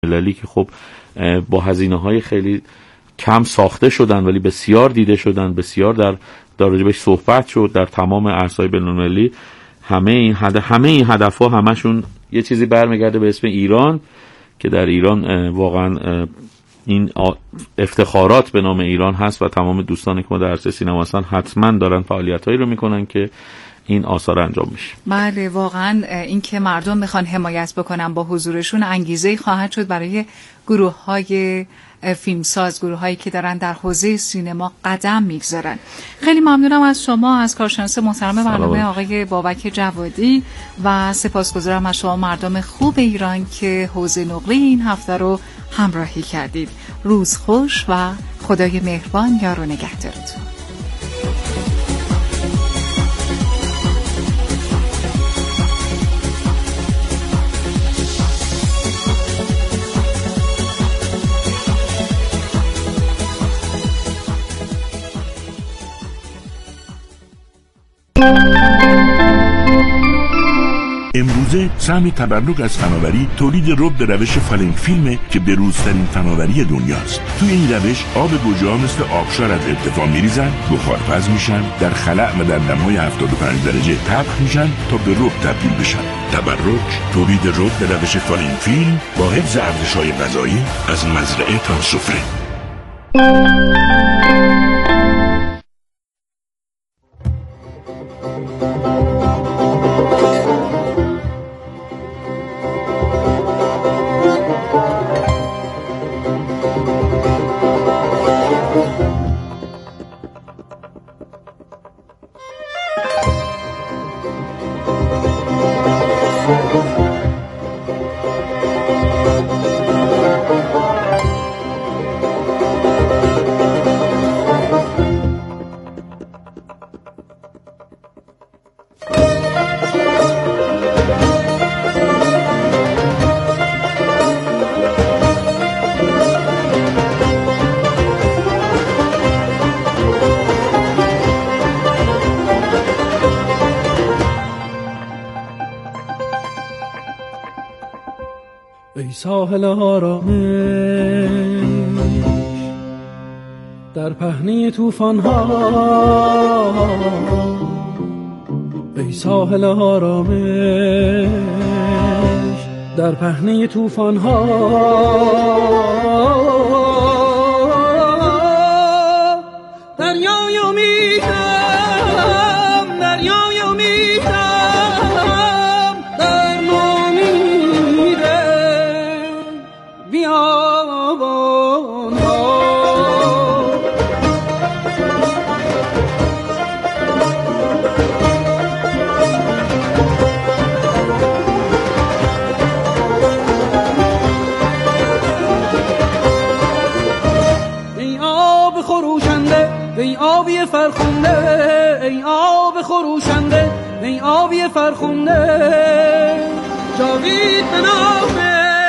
بین‌المللی که خب با هزینه‌های خیلی کم ساخته شدن ولی بسیار دیده شدن، بسیار در راجبش صحبت شد در تمام عرصه‌های بین‌المللی. همه این هدف‌ها همشون یه چیزی برمیگرده به اسم ایران که در ایران واقعا این افتخارات به نام ایران هست و تمام دوستانی که ما در عرصه سینما هستن حتما دارن فعالیتایی رو میکنن که این آثار انجام میشه. بله واقعا این که مردم میخوان حمایت بکنن با حضورشون انگیزه‌ای خواهد شد برای گروه‌های فیلمساز، گروه‌هایی که دارن در حوزه سینما قدم میگذارن. خیلی ممنونم از شما، از کارشناس محترم برنامه آقای بابک جوادی و سپاسگزارم از شما مردم خوب ایران که حوزه نقره این هفته رو همراهی کردید. روز خوش و خدای مهربان یار و نگهدارتون. امروزه سهم تبرک از فناوری تولید رب به روش فالینگ فیلمه که بروزترین فناوری دنیاست. توی این روش آب گوجه‌ها مثل آبشار از ارتفاع میریزن، بخارپز میشن، در خلأ و در دم‌های 75 درجه طبخ میشن تا به رب تبدیل بشن. تبرک تولید رب به روش فالینگ فیلم با حفظ ارزش‌های غذایی از مزرعه تا سفره. ساحل آرامش در پهنه طوفان ها، ای ساحل آرامش در پهنه طوفان ها، دریای امیدم، دریای امیدم در نومید بیابان ها. ای آب خروشنده، ای آبی فرخنده، ای آب خروشنده، ای آبی فرخنده، جاوید به نام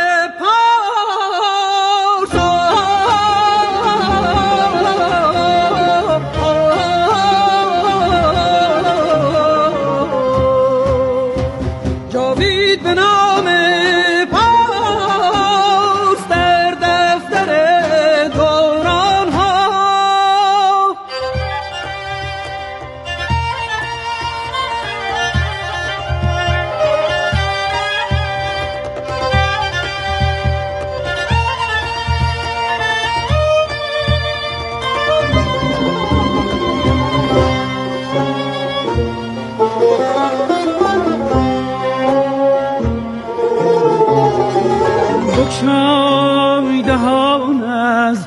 بگشای دهان از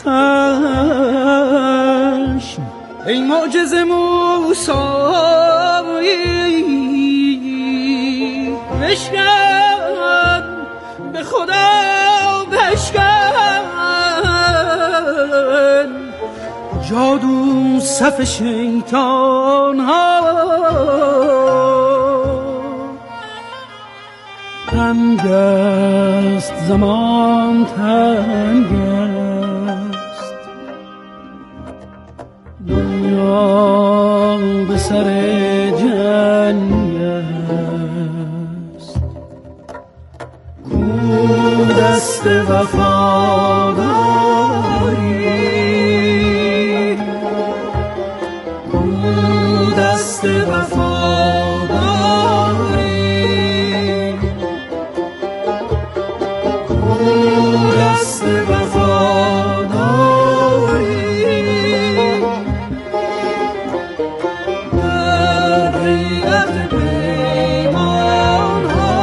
خشم، ای معجزه موسایی، بشکن به خدا بشکن جادو صف شیطان ها. تنگ است زمان، تنگ است دنیا به سر جنگ است. کودک دست وفاداری، او دست وفاداری، او دست وفاداری، در حیرت پیمان ها.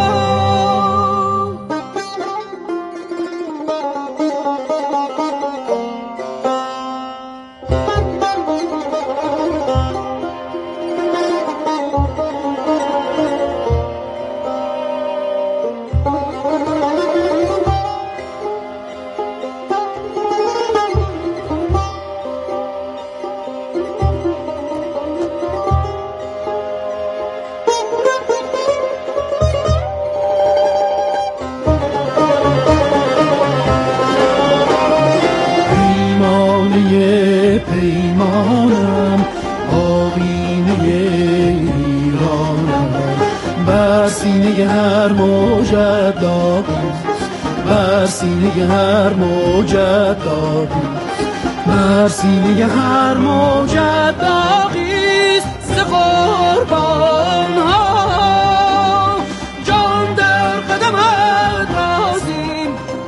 پیمانم آیینه ایرانم، بر سینه هر موجت داغیست، بر سینه هر موجت داغیست، بر سینه هر موجت داغیست. ز قربان ها جان در قدمت بازیم،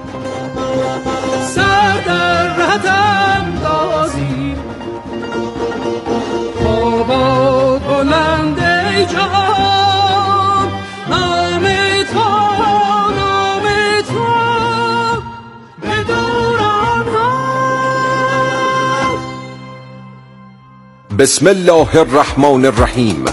سر در رهت اندازیم. آباد بلند ای جهان، نام تو، نام تو به دوران ها. بسم الله الرحمن الرحیم.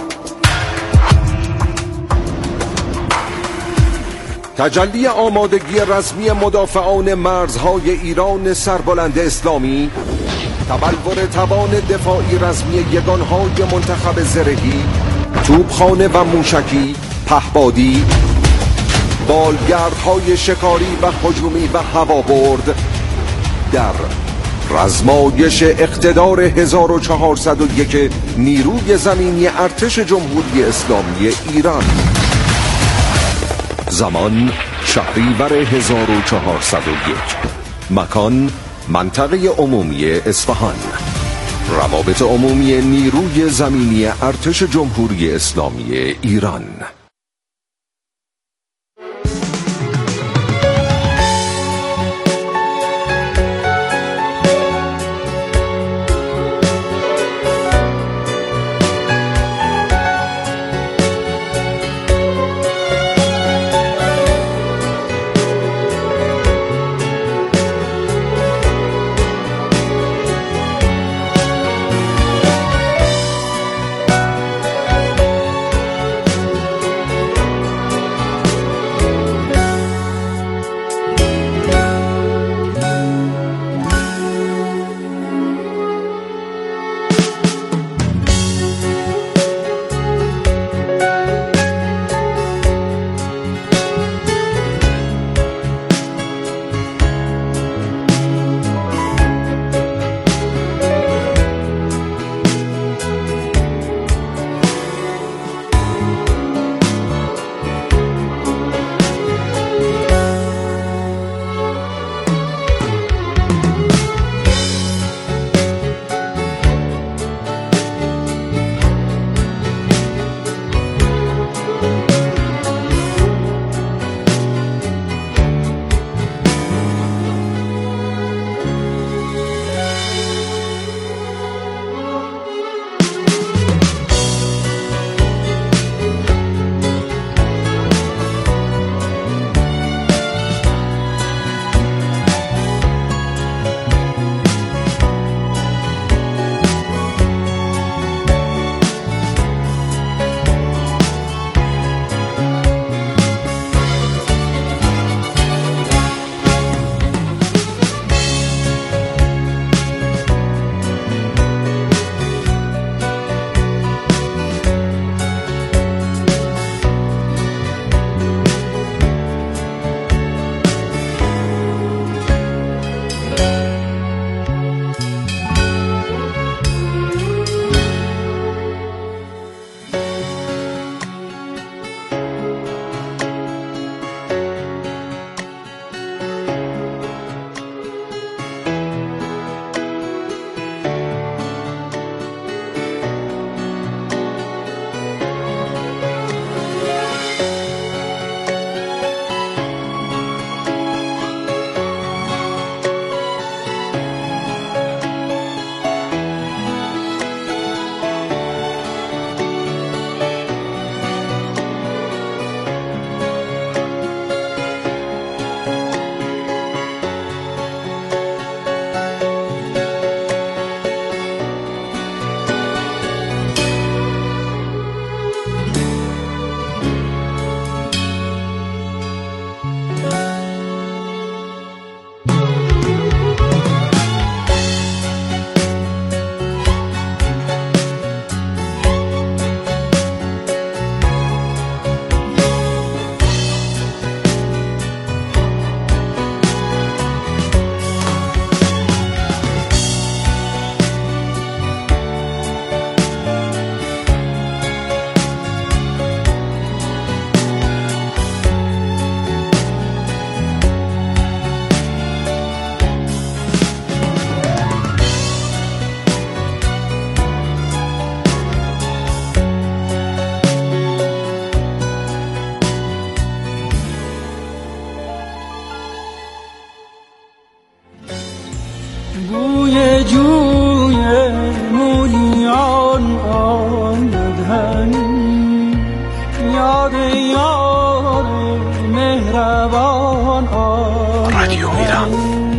تجلی آمادگی رسمی مدافعان مرزهای ایران سربلند اسلامی، تبلور توان دفاعی رسمی یگانهای منتخب زرهی، توپخانه و موشکی، پهپادی، بالگردهای شکاری و هجومی و هوابرد در رزمایش اقتدار 1401 نیروی زمینی ارتش جمهوری اسلامی ایران. زمان شهریور 1401. مکان منطقه عمومی اصفهان. روابط عمومی نیروی زمینی ارتش جمهوری اسلامی ایران. بوی جوی مولیان آمد همی، یاد یار مهربان آمد رادیو ایران.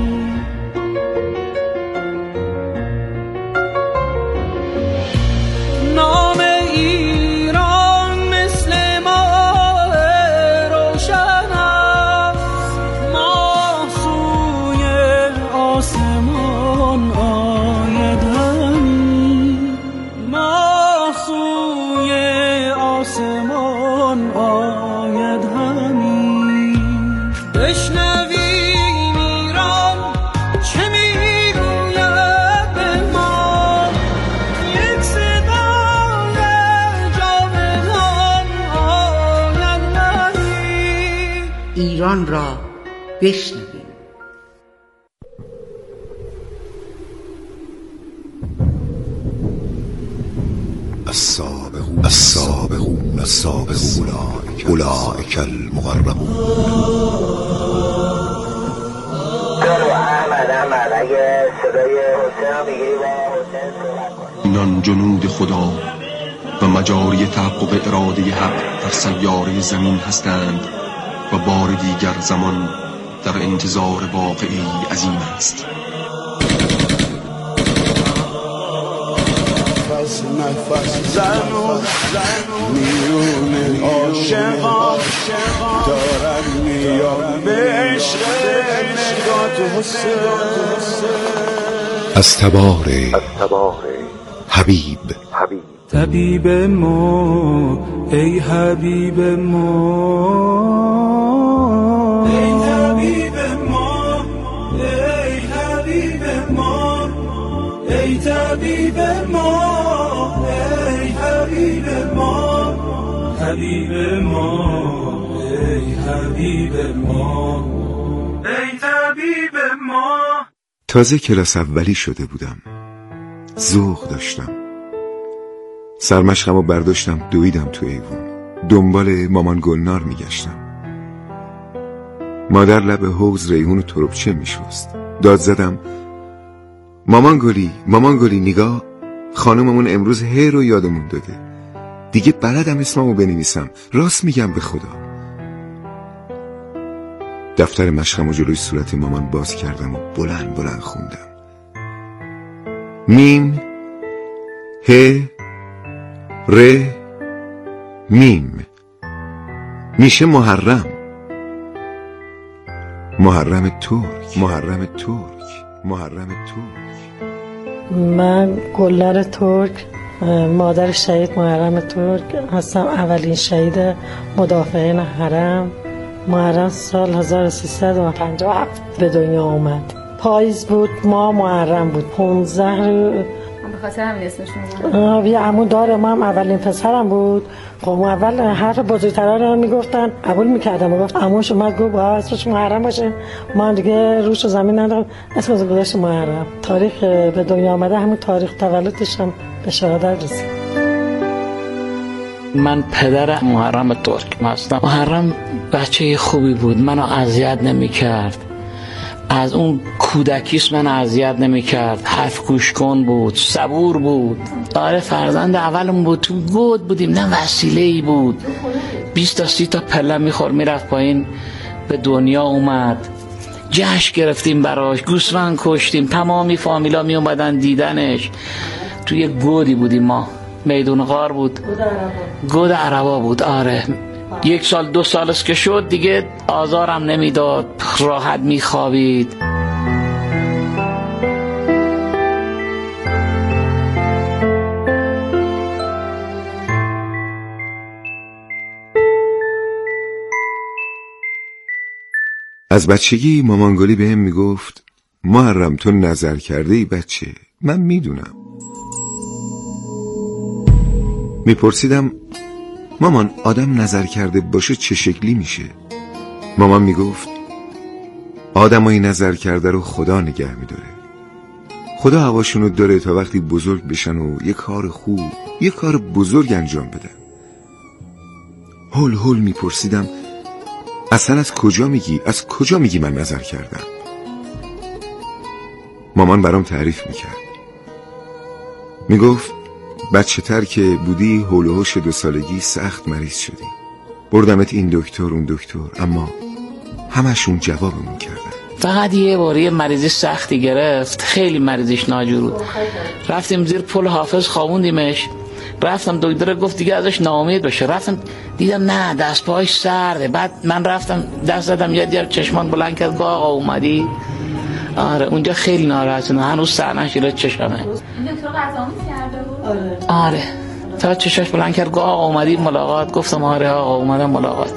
نام ایران مثل ماه روشن است، ماه سوی آسمان آید همی، ماه سوی آسمان آید همی. بشنویم ایران چه میگوید به ما، یک صدای جاودان آید همی. ایران را بشنویم. السابقون اولئک المقربون. اینان جنود خدا و مجاری تحقق اراده حق در سیاره زمین هستند و بار دیگر زمان در انتظار واقعی عظیم است. نفس زنو میون عاشقان دارن میان به عشق نگاه از تبار حبیب. طبیب ما ای حبیب ما، ای طبیب ما ای حبیب ما، ای طبیب ما ای حبیب ما، حبیب ما ای حبیب ما، ای طبیب ما. تازه کلاس اولی شده بودم، ذوق داشتم. سرمشقمو برداشتم دویدم تو ایوون، دنبال مامان گلنار میگشتم. مادر لب حوض ریحون و تربچه میشست. داد زدم مامان گلی نگاه، خانوممون امروز هی رو یادمون داده. دیگه بلدم اسممو بنویسم، راست میگم به خدا. دفتر مشقمو جلوی صورت مامان باز کردم و بلند خوندم. میم ه ر میم میشه محرم ترک. من گلنار ترک، مادر شهید محرم ترک هستم، اولین شهید مدافعین حرم. محرم سال 1357 به دنیا اومد. پاییز بود، ما محرم بود. 15 به خاطر همین اسمشون یه عمو داره، ما هم اولین پسرم بود. خب اول حرف بزرگترها رو میگفتن، قبول میکردم. گفت عموش اومد گفت با اسمش محرم باشه. ما هم دیگه روش زمین ندارم، اسمش گذاشت محرم. تاریخ به دنیا آمده همون تاریخ تولدش هم به شهادت رسید. من پدر محرم ترک هستم. محرم بچه خوبی بود، منو اذیت نمی‌کرد. از اون کودکیش من اذیت نمی‌کرد. حرف گوش کن بود، صبور بود. آره فرزند اولمون بود، تو گود بودیم، نه وسیله‌ای بود. 20 تا 30 تا پله می‌خورد میرفت پایین. به دنیا اومد، جشن گرفتیم براش، گوسفند کشتیم، تمامی فامیلا می اومدن دیدنش. توی گودی بودیم ما، میدون غار بود، گود عربا بود. آره 1 سال 2 سال است که شد دیگه آزارم نمیداد، راحت میخوابید. از بچگی مامان گلی بهم میگفت محرم تو نظر کرده ای بچه. من میدونم. میپرسیدم مامان آدم نظر کرده باشه چه شکلی میشه؟ مامان میگفت آدمایی نظر کرده رو خدا نگه میداره. خدا هواشونو داره تا وقتی بزرگ بشن و یه کار خوب، یه کار بزرگ انجام بدن. هول میپرسیدم اصلا از کجا میگی من نظر کردم؟ مامان برام تعریف میکرد. میگفت بچه تر که بودی هول و هوش 2 سالگی سخت مریض شدی، بردمت این دکتر اون دکتر، اما همشون جوابمون کردن. فقط یه باری مریضی سختی گرفت، خیلی مریضیش ناجور بود. رفتیم زیر پل حافظ خوابوندیمش، رفتم دکتر گفت دیگه ازش ناامید بشه. رفتم دیدم نه دست پاهاش سرده. بعد من رفتم دست زدم یه دیار چشمان بلند کرد گفت آقا اومدی. آره اونجا خیلی ناراحت شدم، هنوز سر نشیره چشمه. این دکتر قضاوت کرده بود؟ آره تا چشاش بلند کرد گفت آقا اومدی ملاقات. گفتم آره آقا اومدم ملاقات.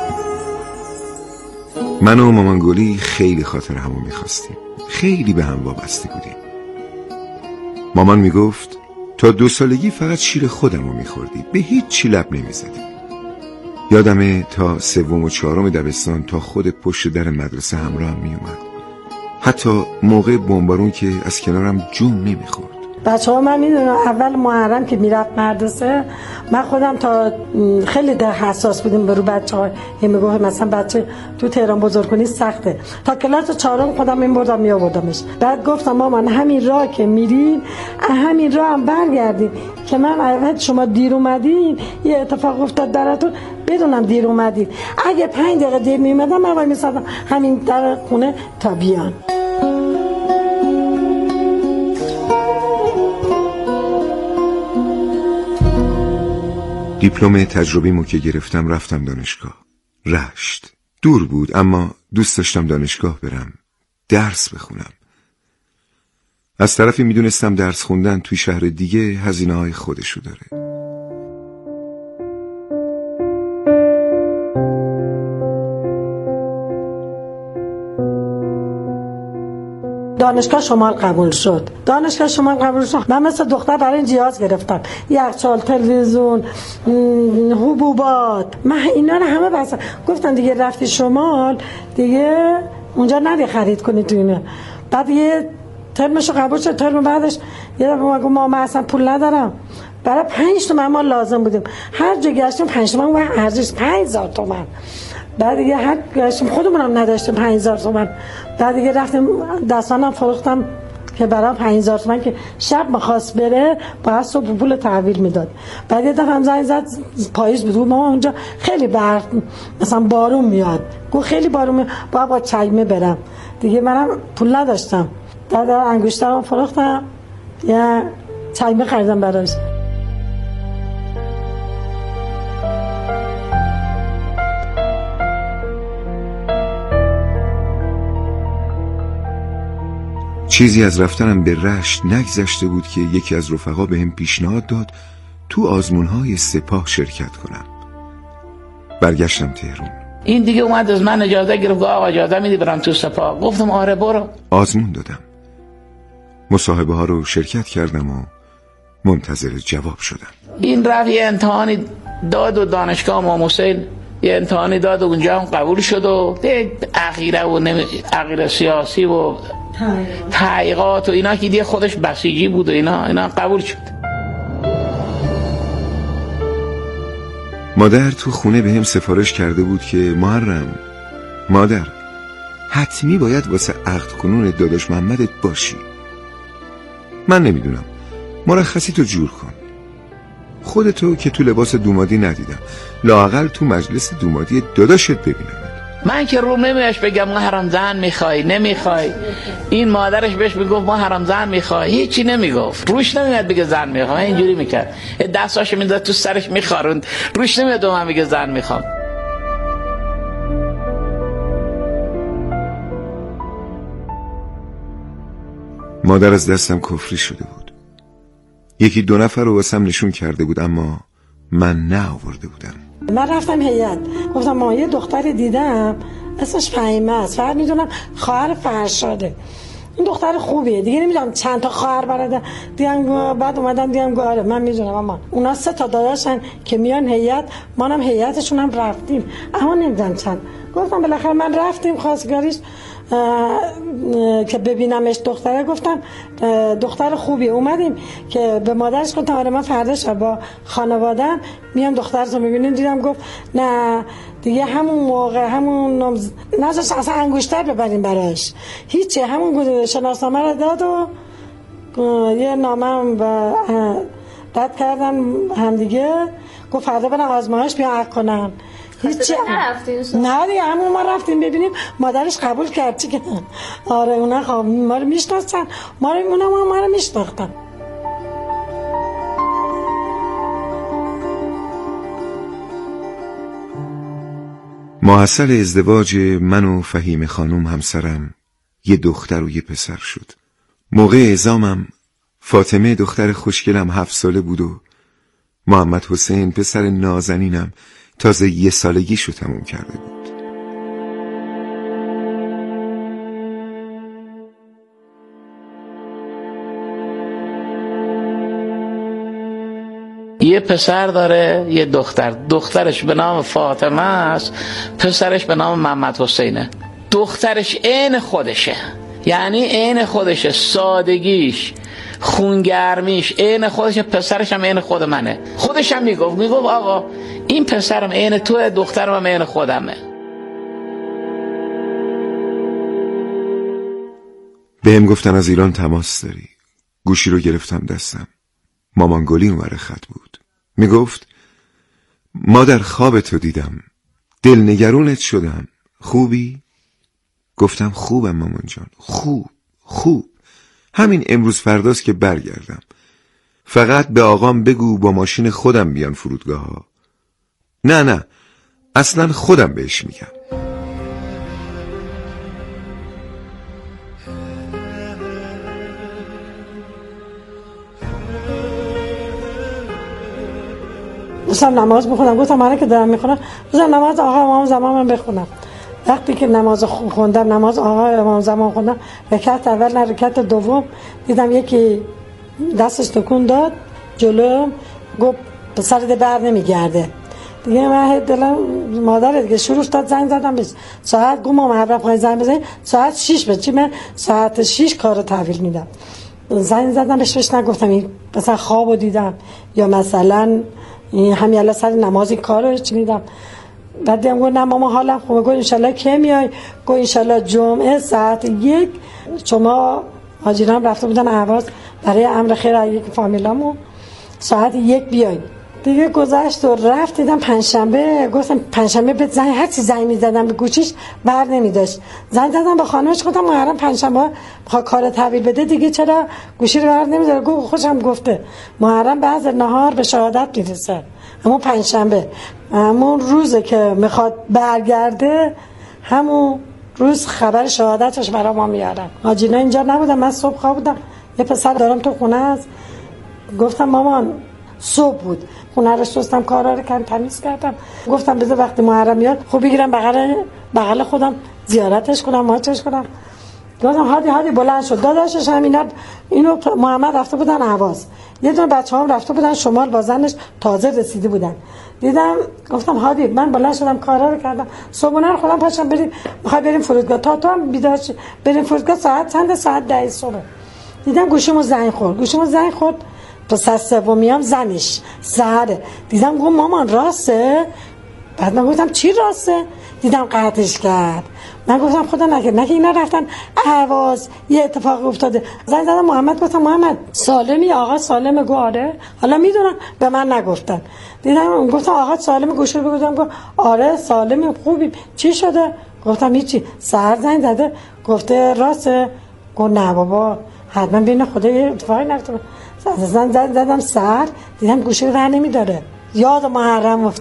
من و مامان گلی خیلی خاطر همو میخواستیم، خیلی به هم وابسته بودیم. مامان میگفت تا 2 سالگی فقط شیر خودمو میخوردی، به هیچ چی لب نمیزدی. یادمه تا 3 و 4 دبستان تا خود پشت در مدرسه همراه میومد، حتی موقع بمبارون که از کنارم جون نمیخورد. بچه‌ها من میدونم اول محرم که میرفت مدرسه، من خودم تا خیلی در حساس بودیم برو بچه‌ها. میگفت مثلا بچه تو تهران بزرگونی سخته، تا کلاس 4 خودم میبردم میآوردمش. بعد گفتم مامان همین راه که میرین همین راه هم برگردین، که من اگه شما دیر اومدین یه اتفاق افتاد درتون بدونم دیر اومدین. اگه 5 دقیقه دیر میومدم من وای میسادم همین در خونه تا بیان. دیپلم تجربیمو که گرفتم رفتم دانشگاه رشت. دور بود اما دوست داشتم دانشگاه برم، درس بخونم. از طرفی میدونستم درس خوندن توی شهر دیگه هزینه‌های خودشو داره. دانشگاه شمال قبول شد. من مثل دختر برای این جهاز گرفتم، یخچال، تلویزیون، حبوبات، من اینا رو همه بس. گفتن دیگه رفتی شمال دیگه اونجا نری خرید کنی تو اینه. بعد یه ترمشو قبول شد، ترم بعدش یه دفعه ما اصلا پول ندارم، برای 5 تومن ما لازم بودیم. هر جا گشتیم 5 تومن و ارزش 5000 تومن. بعد دیگه هر گشتیم خودمونم نداشتیم 5000 تومن. بعد دیگه رفتیم دستانم فروختم که برای 5000 تومن که شب می‌خواست بره باید صبح پول تحویل میداد. بعد یه دفعه زنگ زد پاییز بود، ما اونجا خیلی برف مثلا بارون میاد، گفت خیلی بارون میاد با چایمه برم. دیگه منم پول نداشتم، بعد انگشترم فروختم یا چایمه خریدم براش. چیزی از رفتنم به رشت نگذشته بود که یکی از رفقا بهم پیشنهاد داد تو آزمون‌های سپاه شرکت کنم. برگشتم تهران. این دیگه اومد از من اجازه گرفت، آقا اجازه میدی برم تو سپاه؟ گفتم آره برو. آزمون دادم، مصاحبه ها رو شرکت کردم و منتظر جواب شدم. این رفت یه امتحانی داد و دانشگاه امام حسین یه امتحانی داد و اونجا هم قبول شد و عقیده و عقیده سیاسی و تحقیقات و اینا که دیگه خودش بسیجی بود و اینا قبول شد. مادر تو خونه به هم سفارش کرده بود که محرم مادر حتمی باید واسه عقد کنون داداش محمدت باشی. من نمیدونم، مرخصی تو جور کن. خودتو که تو لباس دومادی ندیدم، لااقل تو مجلس دومادی داداشت ببینم. من که رو نمیاش بگم ما حرام زن میخوای نمیخوای، این مادرش بهش میگفت ما حرام زن میخوای، هیچی نمیگفت، روش نمیاد بگه زن میخوام. اینجوری میکرد، دستاشو میداد تو سرش میخاروند، روش نمیاد من بگه زن میخوام. مادر از دستم کفری شده بود. 1-2 نفر رو واسم نشون کرده بود اما من نه آورده بودم. من رفتم هیئت، گفتم ما یه دختری دیدم اسمش فهیمه است، فقط میدونم خواهر فرشاده، این دختر خوبیه، دیگه نمیدونم چند تا خواهر برادر دیدم. بعد اومدم دیدم آره من میدونم، اما اونا 3 تا داداشن که میان هیئت، منم هیئتشون هم رفتیم اما نمیدونم چند. گفتم بالاخره من رفتیم خواستگاریش که ببینمش دختره، گفتم دختر خوبی. اومدیم که به مادرش گفتم آره من فردا شب با خانواده‌ام میام دخترتو میبینیم. دیدم گفت نه دیگه همون موقع همون نذاش اصلا انگشتر ببریم براش، هیچی. همون شناسنامه رو داد و یه نامه رد کردن هم دیگه. گفت فردا برن آزمایش بیان عقد کنن. هیچی نه دیگه همون ما رفتیم ببینیم. مادرش قبول کرد چی که آره اونا خب ما رو میشناسن، ما رو میشناختن. محصل ازدواج من و فهیم خانم همسرم یه دختر و یه پسر شد. موقع اعزامم فاطمه دختر خوشگلم 7 ساله بود و محمد حسین پسر نازنینم تازه 1 سالگیشو تموم کرده بود. یه پسر داره یه دختر، دخترش به نام فاطمه است، پسرش به نام محمد حسینه. دخترش عین خودشه، یعنی عین خودشه، سادگیش خونگرمیش عین خودشه، پسرش هم عین خود منه. خودش هم میگفت آقا این پسرم عین توه، دخترم هم عین خودمه. بهم گفتن از ایران تماس داری. گوشی رو گرفتم دستم. مامان گلی اونور خط بود. میگفت ما در خواب تو دیدم، دلنگرونت شدم، خوبی؟ گفتم خوبم مامان جان، خوب. همین امروز فرداست که برگردم. فقط به آقام بگو با ماشین خودم بیان فرودگاه ها. نه اصلا خودم بهش میگم. دوستم نماز بخونم. گفتم من که دارم میخونم دوستم نماز آقا امام زمان بخونم. وقتی که نماز خوندم، نماز آقا امام زمان خوندم، رکعت اول نه رکعت دوم، دیدم یکی دستش تکون داد جلو، گفت پسرت بر نمیگرده دیگه. من دلم مادر دیگه شروع داد زنگ زدم بهش. ساعت گفتم محرم خواهی زنگ بزنی ساعت 6 بچی، من ساعت 6 کارو تحویل میدم. زنگ زدم بهش نگفتم این مثلا خوابو دیدم یا مثلا همین الان سر نمازی کارو چنیدم. بعد دیدم گفت نه ماما حالا خوبه. گفت انشالله کی میای؟ گفت انشالله جمعه ساعت 1 شما حاجیرام رفته بودن اهواز برای امر خیر یک فامیلامو، ساعت 1 بیای. دیگه گذشت و رفت. دیدم پنجشنبه. گفتم پنجشنبه به زنگ هر چی زنگ می‌زدم به گوشیش بر نمی‌داشت. زنگ زدم به خانمش گفتم محرم پنجشنبه می‌خواد کار تحویل بده دیگه چرا گوشی رو بر نمی‌داره؟ گفت خوشم گفته محرم بعد نهار به شهادت میرسه. اما پنجشنبه همون روزه که میخواد برگرده، همون روز خبر شهادتش برای ما میارن. حاجینا اینجا نبودم، من صبح خواب بودم. یه پسر دارم تو خونه است. گفتم مامان صبح بود، خونه رو شستم، کارا رو تمیز کردم. گفتم بذار وقتی محرم میاد خب بگیرم بغل خودم زیارتش کنم، ماچش کنم. گفتم هادی بلند شد. داداشش هم اینو محمد رفته بودن اهواز، یه دونه بچه‌هام رفته بودن شمال با زنش تازه رسیده بودن. دیدم گفتم هادی من بلند شدم کارا رو کردم، صبحونه رو خودم پاشم بریم فرودگاه. تا هم بیدار بریم فرودگاه. ساعت 10 صبح. دیدم گوشیمو زنگ خورد. پس از سومیام زنش سحره. دیدم گفت مامان راسته؟ بعد من گفتم چی راسته؟ دیدم قطعش کرد. من گفتم خدا نکنه اینا رفتن اهواز یه اتفاق افتاده. زنگ زدم محمد، گفتم محمد سالمی؟ آقا سالمه؟ گفت آره. حالا میدونم به من نگفتن. گفتم آقا سالمه؟ گوش رو بگم. گفت آره سالمه خوبی. چی شده؟ گفتم هیچی. سحر زنگ زده گفته راسته؟ گفت نه بابا حتما بین خدا یه اتفاقی نفته. زنگ زدم سحر، دیدم گوشی رو نمیداره. یاد محرم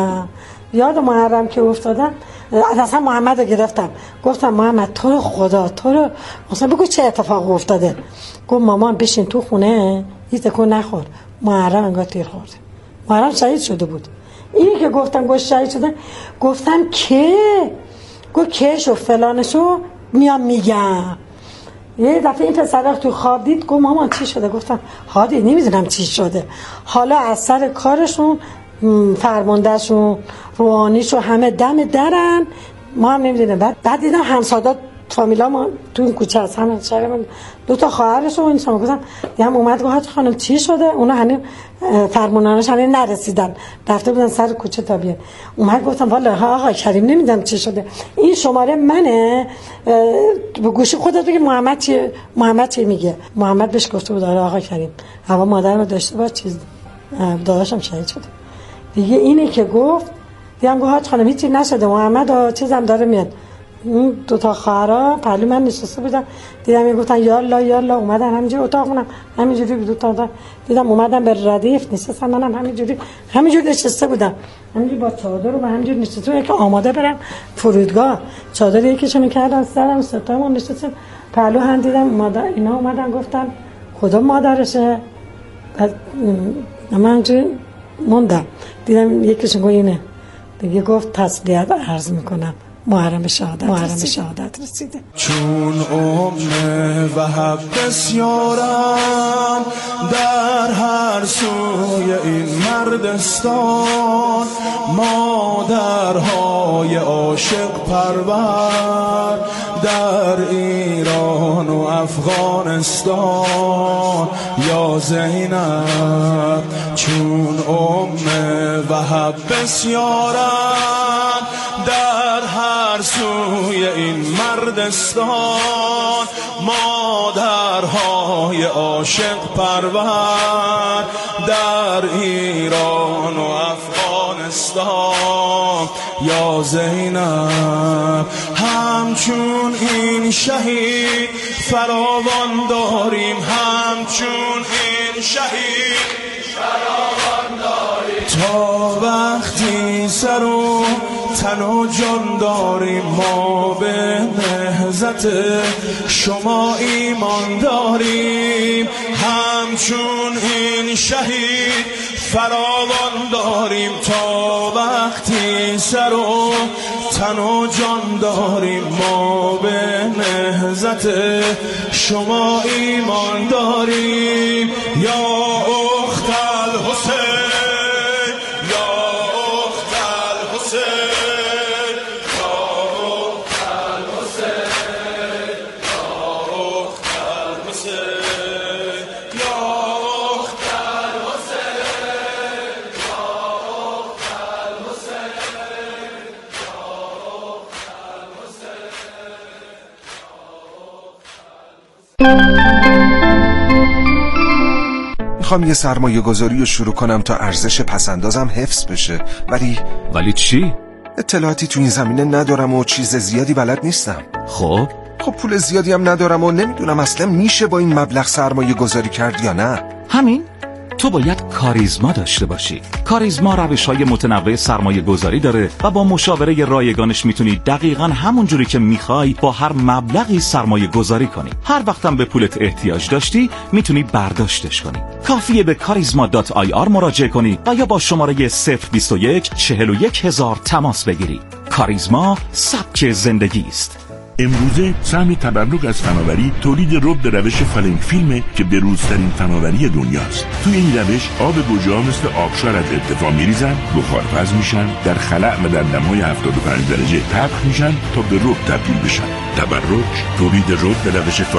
که افتادم اصلا محمد رو گرفتم. گفتم محمد تو رو خدا مثلا بگو چه اتفاق افتاده. گفت مامان بشین تو خونه هیچ تکون نخور، محرم انگار تیر خورده. محرم شهید شده بود. اینی که گفتم شهید شده. گفتم که گفت کشو فلانشو میام میگم. یه دفعه این پسر تو خواب دید. گفت مامان چی شده؟ گفتم هادی نمیدونم چی شده. حالا از سر کارشون فرماندهشون روحانیشون همه دم درن، ما هم نمیدونیم. بعد دیدم همسادات فامیلا ما تو این کوچه هست، همه شهرمون 2 تا خواهرش و این شما گفتم دیدم اومد گفت خانم چی شده؟ اونا هنوز فرمانانش هنوز نرسیدن، رفته بودن سر کوچه تا بیان. اومد گفتم والا آقا کریم نمیدونم چی شده، این شماره منه، به گوشی خودت بگی محمد چی میگه. محمد بهش گفته بود آقا کریم هوا مادرم داشته با چیز داداشم شهید شده دیگه. اینه که گفت دیدم گفت خانم هیچی نشده، محمد چیزم داره میاد. اون 2 تا خواهرا پهلو من نشسته بودن، دیدم میگفتن یالا اومدن همینجوری اتاقمونم همینجوری 2 تا دیدم اومدن به ردیف نشستم، منم همینجوری نشسته بودم، همینجوری با چادر رو همینجوری نشسته بودم که آماده برم فرودگاه. چادر یکیشونو کردن سرم، ستامون نشستم پهلو هم. دیدم اینا اومدن گفتن خدا مادرشه. من همینجوری موندم، دیدم یکیشون گفت اینه دیگه، گفت تسلیت عرض میکنم محرم شهادت رسیده. چون وهب بسیارم در هر سوی این مردستان، مادرهای عاشق پرور در ایران و افغانستان. یا زینب چون وهب بسیارم در هر سوی این مردستان، مادرهای عاشق پرور در ایران و افغانستان. یا زینب همچون این شهید فراوان داریم، همچون این شهید فراوان داریم، تا وقتی سر و تن و جان داریم. ما به نهضت شما ایمان داریم، همچون این شهید فراوان داریم، تا وقتی سر و تن و جان داریم. ما به نهضت شما ایمان داریم. یا اخت الحسین، یا اخت الحسین، یا اخت الحسین، یا اخت الحسین، یا اخت الحسین، یا اخت میخوام یه سرمایه گذاری رو شروع کنم تا ارزش پسندازم حفظ بشه، ولی چی؟ اطلاعاتی تو این زمینه ندارم و چیز زیادی بلد نیستم. خب پول زیادی هم ندارم و نمیدونم اصلا میشه با این مبلغ سرمایه گذاری کرد یا نه. همین تو باید کاریزما داشته باشی. کاریزما روش‌های متنوع سرمایه گذاری داره و با مشاوره رایگانش میتونی دقیقاً همون جوری که میخوای با هر مبلغی سرمایه گذاری کنی. هر وقتم به پولت احتیاج داشتی میتونی برداشتش کنی. کافیه به karizma.ir مراجعه کنی و یا با شماره 021 41000 تماس بگیری. کاریزما سبک زندگی است. امروزه سهم تبرک از فناوری تولید رب روش فالنگ فیلمه که بروزترین فناوری دنیاست. توی این روش آب گوجه‌ها مثل آبشار از ارتفاع میریزن، بخارپز میشن، در خلأ و در دمای 75 درجه پخش میشن تا به رب تبدیل بشن. تبرک تولید رب به روش